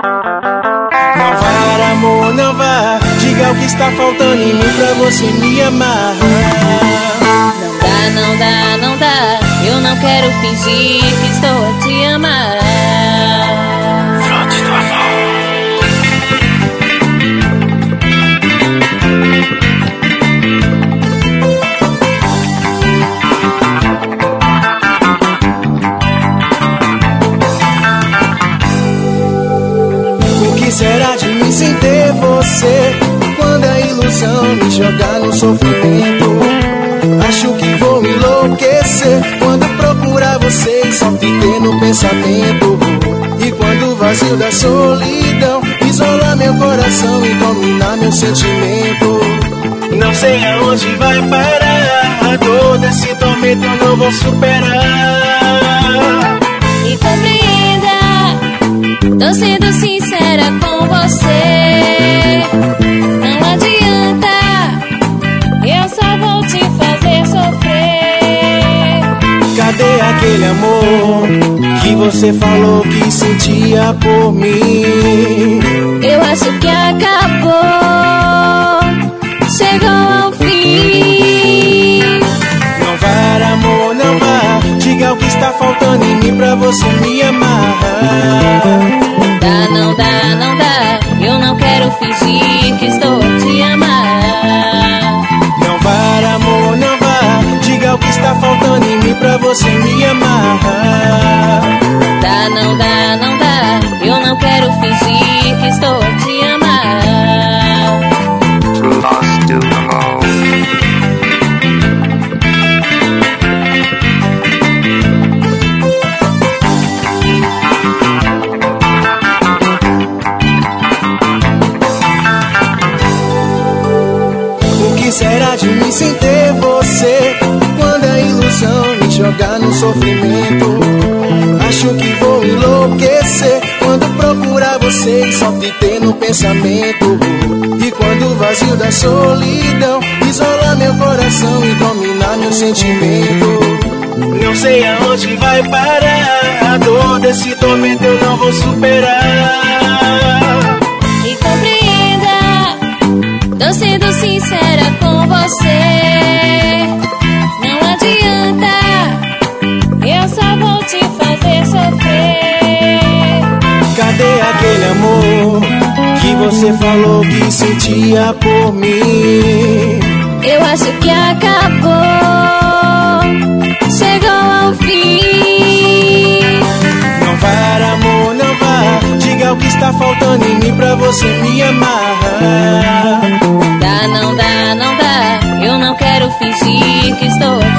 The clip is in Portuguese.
Não vá, amor, não vá. Diga o que está faltando em mim pra você me amar. Não dá, não dá, não dá. Eu não quero fingir que estou a te amar. Fronte do amor. O que será de mim sem ter você? Quando a ilusão me jogar no sofrimento, acho que vou enlouquecer quando procurar você e só te ter no pensamento. E quando o vazio da solidão isolar meu coração e dominar meu sentimento, não sei aonde vai parar. A dor desse tormento eu não vou superar. Me compreenda, tô sendo sincera com você. Não adianta, eu só vou te fazer sofrer. Cadê aquele amor que você falou que sentia por mim? Eu acho que acabou, chegou ao fim. Não vá, amor, não vá. Diga o que está faltando em mim pra você me amar. Não dá, não dá, não dá. Eu não quero fingir que estou a te amar. Não vá, amor, não vá. Diga o que está faltando em mim pra você me amar. Não dá, não dá, não dá. Eu não quero fingir que estou a te amar. Fronte do amor. O que será de mim sem ter você? Quando a ilusão me jogar no sofrimento, acho que vou enlouquecer quando procurar você e só te ter no pensamento. E quando o vazio da solidão isolar meu coração e dominar meu sentimento, não sei aonde vai parar. A dor desse tormento eu não vou superar. Me compreenda, tô sendo sincera com você. Não adianta, eu só vou te fazer sofrer. Cadê aquele amor que você falou que sentia por mim? Eu acho que acabou, chegou ao fim. Não vá, amor, não vá. Diga o que está faltando em mim pra você me amar. Não dá, não dá, não dá. Eu não quero fingir que estou a